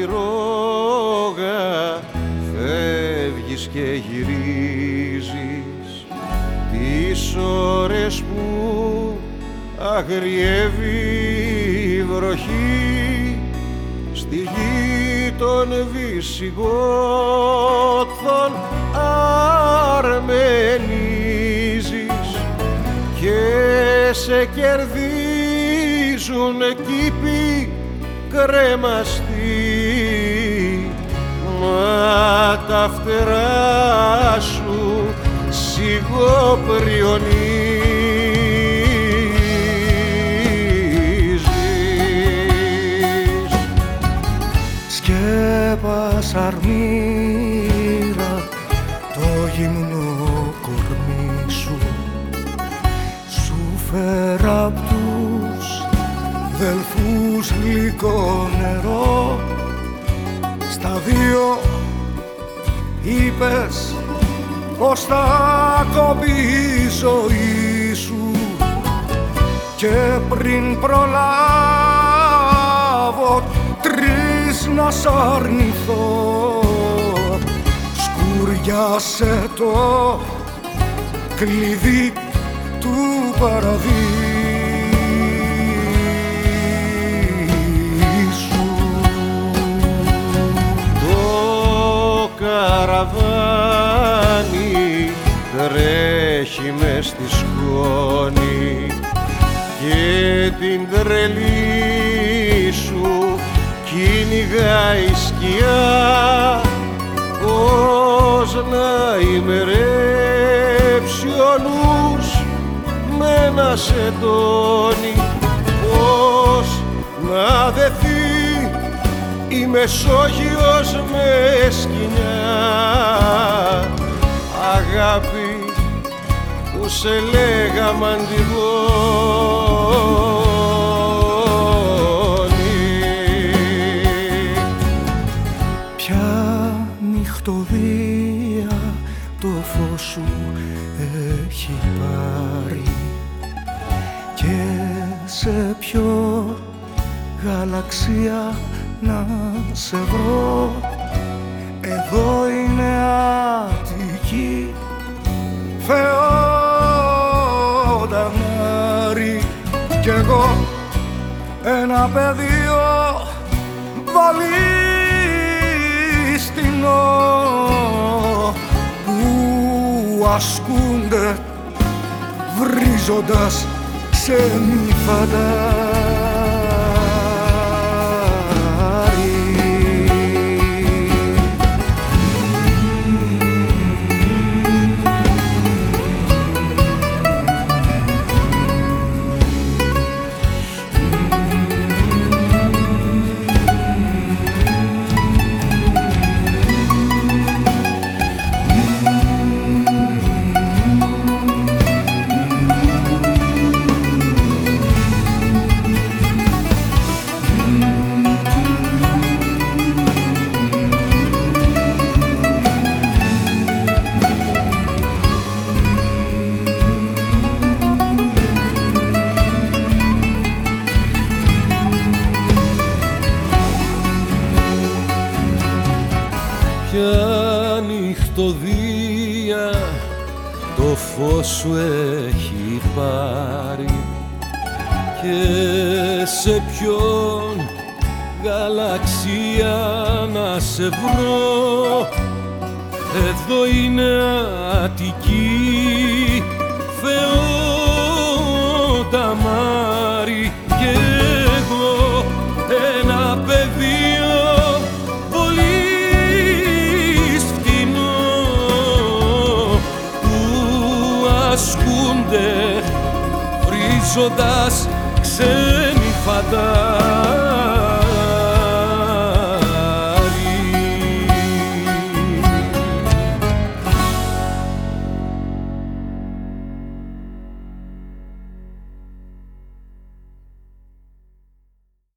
ρόγα φεύγεις και γυρίζεις τις ώρες που αγριεύει η βροχή στη γη των Βυσιγόθων αρμενίζεις και σε κερδίζουν κήποι κρέμαστοι, μα τα φτερά σου σιγοπριονίζεις. Σκέπασα αρμύρα το γυμνό κορμί σου, σου φέρα απ' τους δελφούς γλυκό νερό. Στα δύο είπες πως θα κόβει η ζωή σου και πριν προλάβω τρεις να σ' αρνηθώ, σκουριάσε το κλειδί του παραδείσου. Το καραβάνι τρέχει μες στη σκόνη και την τρελή σου κυνηγάει σκιά. Πώς να ημερέψει ο νους με ένα σεντόνι, πώς να δεθεί η Μεσόγειος με σκοινιά. Αγάπη που σε λέγαμε Αντιγόνη, ποια νυχτωδία το φως σου έχει πάρει και σε ποιο γαλαξία να σε βρω. Εδώ είναι Αττική, Φεόνταμάρη, κι εγώ ένα πεδίο βαλίστινο που ασκούνται βρίζοντας ξένοι φαντάροι. Ποια νυχτωδία το φως σου έχει πάρει και σε ποιον γαλαξία να σε βρω. Εδώ είναι Αττική, Φεόνταμάρη, και εγώ ένα πεδίο ασκούνται βρίζοντας ξένοι φαντάροι.